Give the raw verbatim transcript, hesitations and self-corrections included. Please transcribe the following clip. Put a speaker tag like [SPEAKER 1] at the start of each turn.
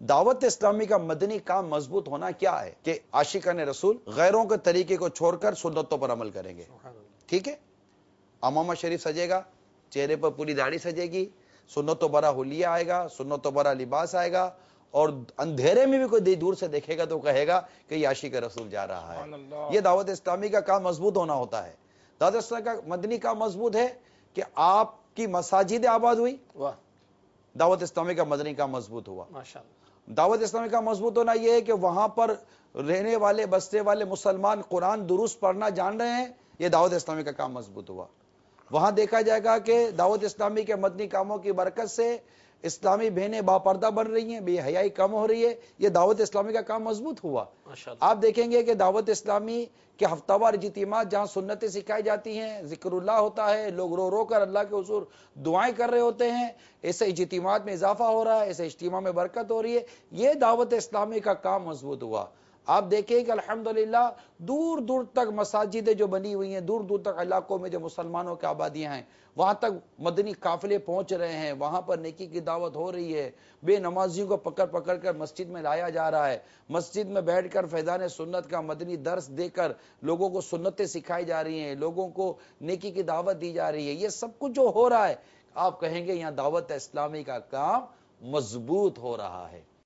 [SPEAKER 1] دعوت اسلامی کا مدنی کام مضبوط ہونا کیا ہے کہ عاشقان رسول غیروں کے طریقے کو چھوڑ کر سنتوں پر عمل کریں گے. ٹھیک ہے, امامہ شریف سجے گا, چہرے پر پوری داڑھی سجے گی, سنتوں برا حلیہ آئے گا, سنتوں برا لباس آئے گا, اور اندھیرے میں بھی کوئی دور سے دیکھے گا تو کہے گا کہ یہ عاشق رسول جا رہا ہے. یہ دعوت اسلامی کا کام مضبوط ہونا ہوتا ہے. دعوت اسلامی کا مدنی کام مضبوط ہے کہ آپ کی مساجد آباد ہوئی, دعوت اسلامی کا مدنی کام مضبوط ہوا. دعوت اسلامی کا مضبوط ہونا یہ ہے کہ وہاں پر رہنے والے بستے والے مسلمان قرآن درست پڑھنا جان رہے ہیں, یہ دعوت اسلامی کا کام مضبوط ہوا. وہاں دیکھا جائے گا کہ دعوت اسلامی کے مدنی کاموں کی برکت سے اسلامی بہنیں باپردہ بن رہی ہیں, بے حیائی کم ہو رہی ہے, یہ دعوت اسلامی کا کام مضبوط ہوا. آپ دیکھیں گے کہ دعوت اسلامی کے ہفتہ وار اجتماعات جہاں سنتیں سکھائی جاتی ہیں, ذکر اللہ ہوتا ہے, لوگ رو رو کر اللہ کے حضور دعائیں کر رہے ہوتے ہیں, ایسے اجتماعات میں اضافہ ہو رہا ہے, ایسے اجتماع میں برکت ہو رہی ہے, یہ دعوت اسلامی کا کام مضبوط ہوا. آپ دیکھیں کہ الحمدللہ دور دور تک مساجدیں جو بنی ہوئی ہیں, دور دور تک علاقوں میں جو مسلمانوں کی آبادیاں ہیں, وہاں تک مدنی قافلے پہنچ رہے ہیں, وہاں پر نیکی کی دعوت ہو رہی ہے, بے نمازیوں کو پکڑ پکڑ کر مسجد میں لایا جا رہا ہے, مسجد میں بیٹھ کر فیضان سنت کا مدنی درس دے کر لوگوں کو سنتیں سکھائی جا رہی ہیں, لوگوں کو نیکی کی دعوت دی جا رہی ہے. یہ سب کچھ جو ہو رہا ہے, آپ کہیں گے یہاں دعوت اسلامی کا کام مضبوط ہو رہا ہے.